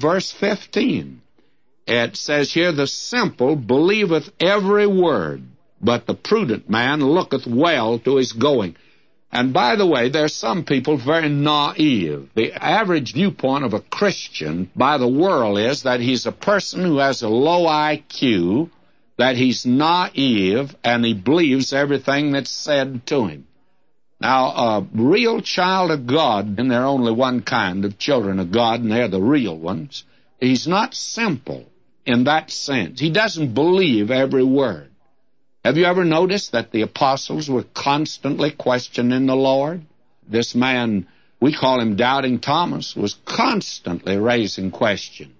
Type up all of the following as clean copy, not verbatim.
verse 15. It says here, the simple believeth every word, but the prudent man looketh well to his going. And by the way, there's some people very naive. The average viewpoint of a Christian by the world is that he's a person who has a low IQ, that he's naive, and he believes everything that's said to him. Now, a real child of God, and there are only one kind of children of God, and they're the real ones, he's not simple in that sense. He doesn't believe every word. Have you ever noticed that the apostles were constantly questioning the Lord? This man, we call him Doubting Thomas, was constantly raising questions.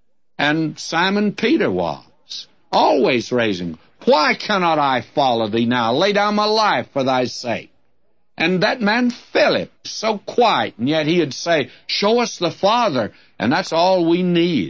And Simon Peter was, always raising, why cannot I follow thee now? Lay down my life for thy sake. And that man Philip, so quiet, and yet he would say, show us the Father, and that's all we need.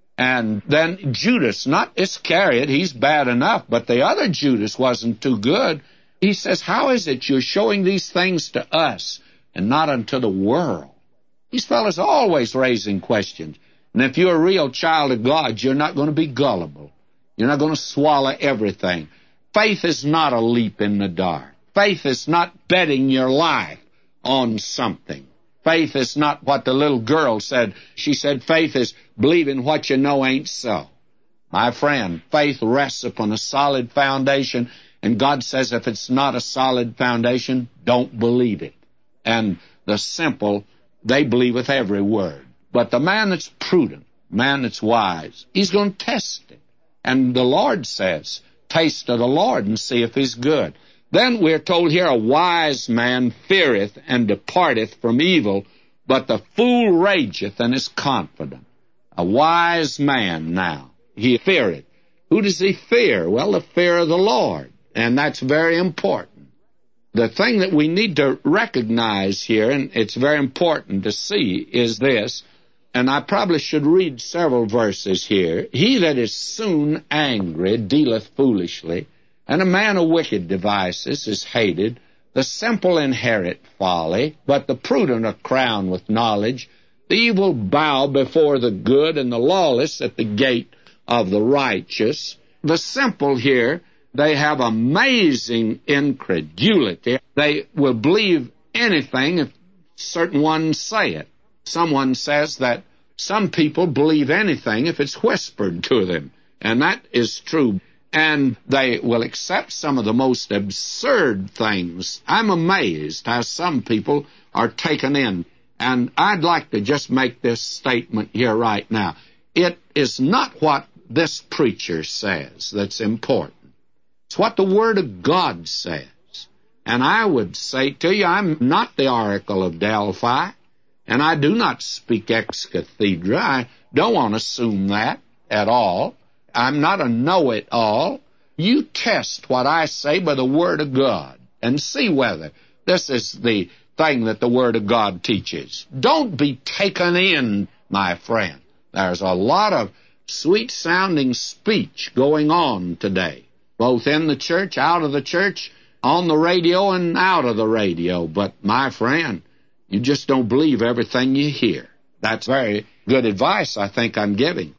And then Judas, not Iscariot, he's bad enough, but the other Judas wasn't too good. He says, how is it you're showing these things to us and not unto the world? These fellows are always raising questions. And if you're a real child of God, you're not going to be gullible. You're not going to swallow everything. Faith is not a leap in the dark. Faith is not betting your life on something. Faith is not what the little girl said. She said, faith is believing what you know ain't so. My friend, faith rests upon a solid foundation, and God says if it's not a solid foundation, don't believe it. And the simple, they believe with every word. But the man that's prudent, man that's wise, he's going to test it. And the Lord says, taste of the Lord and see if he's good. Then we're told here, a wise man feareth and departeth from evil, but the fool rageth and is confident. A wise man now, he feareth. Who does he fear? Well, the fear of the Lord, and that's very important. The thing that we need to recognize here, and it's very important to see, is this, and I probably should read several verses here. He that is soon angry dealeth foolishly, and a man of wicked devices is hated. The simple inherit folly, but the prudent are crowned with knowledge. The evil bow before the good, and the lawless at the gate of the righteous. The simple here, they have amazing incredulity. They will believe anything if certain ones say it. Someone says that some people believe anything if it's whispered to them, and that is true. And they will accept some of the most absurd things. I'm amazed how some people are taken in. And I'd like to just make this statement here right now. It is not what this preacher says that's important. It's what the Word of God says. And I would say to you, I'm not the Oracle of Delphi, and I do not speak ex cathedra. I don't want to assume that at all. I'm not a know-it-all. You test what I say by the Word of God and see whether this is the thing that the Word of God teaches. Don't be taken in, my friend. There's a lot of sweet-sounding speech going on today, both in the church, out of the church, on the radio, and out of the radio. But, my friend, you just don't believe everything you hear. That's very good advice I think I'm giving.